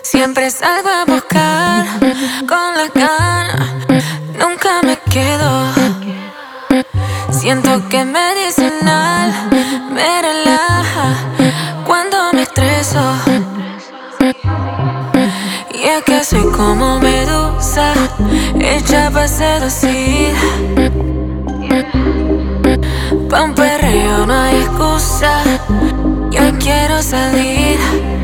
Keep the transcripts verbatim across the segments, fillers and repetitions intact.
Siempre salgo a buscar con las ganas, nunca me quedo. Siento que medicinal me relaja cuando me estreso. Y es que soy como medusa, hecha para seducir. Pa' un perreo no hay excusa, yo quiero salir.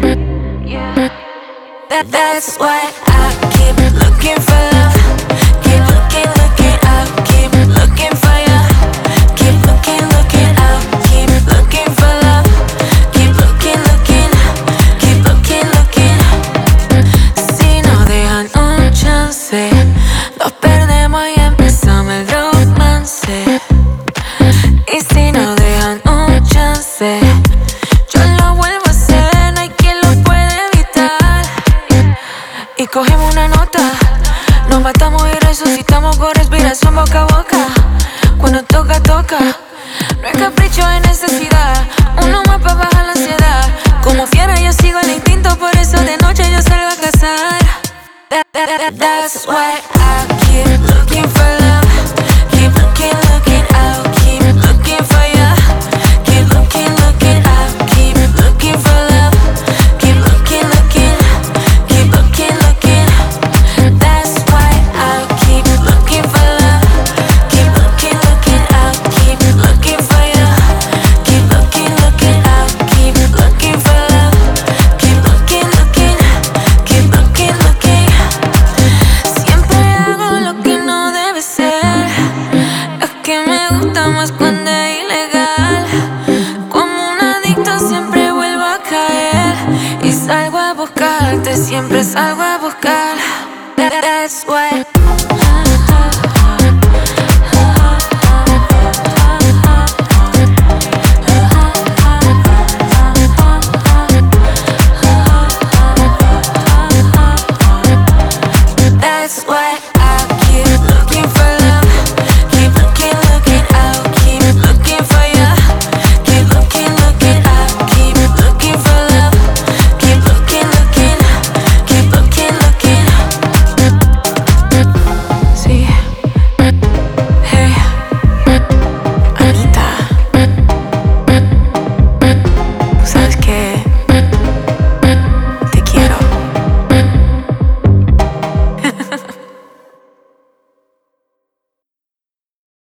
That, that's why I keep looking for love. Keep looking, looking out. Keep looking for you. Keep looking, looking out. Keep looking for love. Keep looking, looking. Keep looking, looking. Si no dejan un chance, nos perdemos y empezamos el romance. Y si no dejan un chance, yo lo vuelvo a hacer, no hay quien lo puede evitar. Y cogemos una nota, nos matamos y resucitamos con respiración boca a boca. Cuando toca, toca, no es capricho, es necesidad. Uno más para bajar la ansiedad. Como fiera yo sigo el instinto, por eso de noche yo salgo a cazar. That, that, that, that's why I keep looking for love. Keep looking, looking out. Keep looking for you. Keep looking, looking out. Keep looking for love. Keep looking, looking. Keep looking, looking. That's why I keep looking for love. Keep looking, looking out. Keep looking for you. Keep looking, looking out. Keep looking for love. Keep looking, looking. Keep looking, looking. Siempre hago lo que no debe ser. Es que me gusta más cuando es ilegal. Como un adicto siempre vuelvo a caer. Y salgo a buscarte, siempre salgo a buscar. That- That's why